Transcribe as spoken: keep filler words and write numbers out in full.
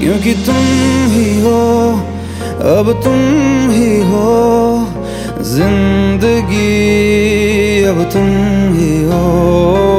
क्योंकि तुम ही हो, अब तुम ही हो जिंदगी, अब तुम ही हो।